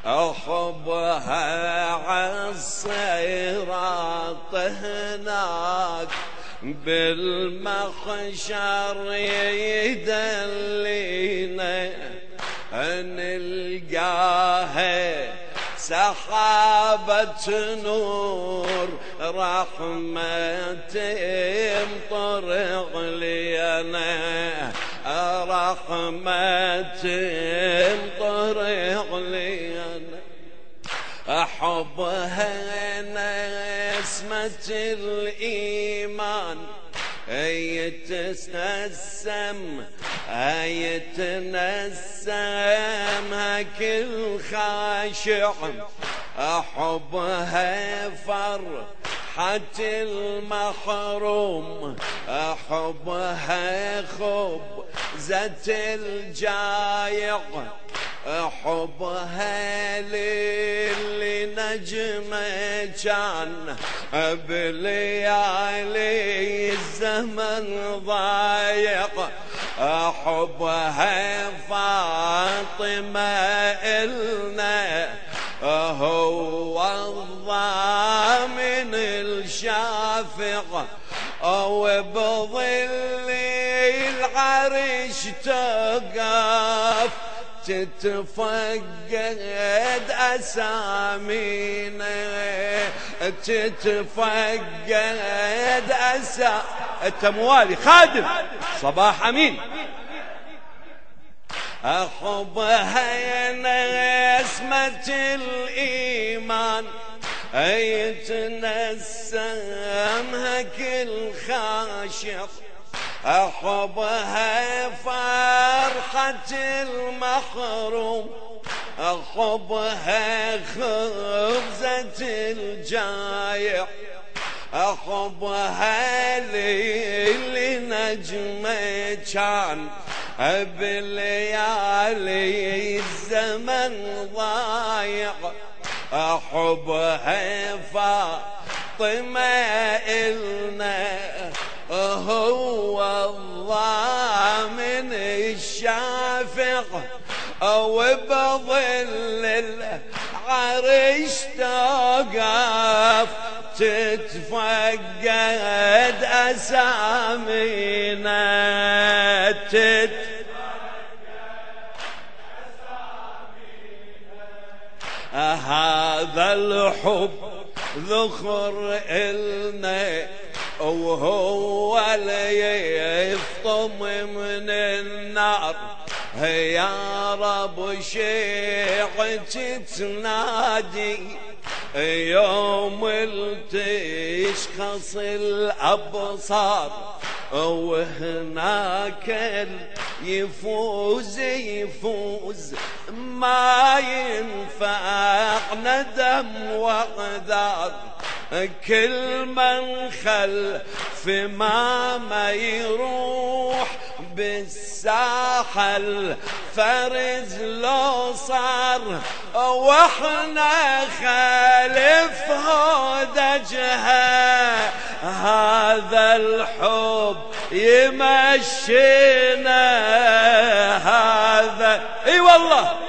أحبها عالصراط هناك بالمحشر يدلينا نلقاها سحابة نور رحمة تمطر علينا رحمة تمطر علينا أحبها نسمة الإيمان يتنسم كل خاشع أحبها فرحة المحروم أحبها خبزة الجايع أحبها للي نجمة كان بليالي الزمن ضايق أحبها فاطمة إلنا هو الضامن الشافع أو بظل العرش تقف تتفقد أسامينا تتفقد التموالي خادم صباح أمين أحبها نسمة الإيمان يتنسمها كل خاشع أحبها فرحة المحروم أحبها خبزة الجايع أحبها للي نجمة كان بليالي الزمن ضايع أحبها فاطمة إلنا هو الضامن الشافع أو بظل العرش توقف تتفقد أسامينا هذا الحب ذخر إلنا وهو اللي يفطم من النار يا رب شيعتي تنادي يوم تشخص الأبصار وهناك يفوز ما ينفع ندم وعذار كل من خلف ما يروح بالساحل فرز لو صار واحنا خالف هودجها هذا الحب يمشينا هذا اي والله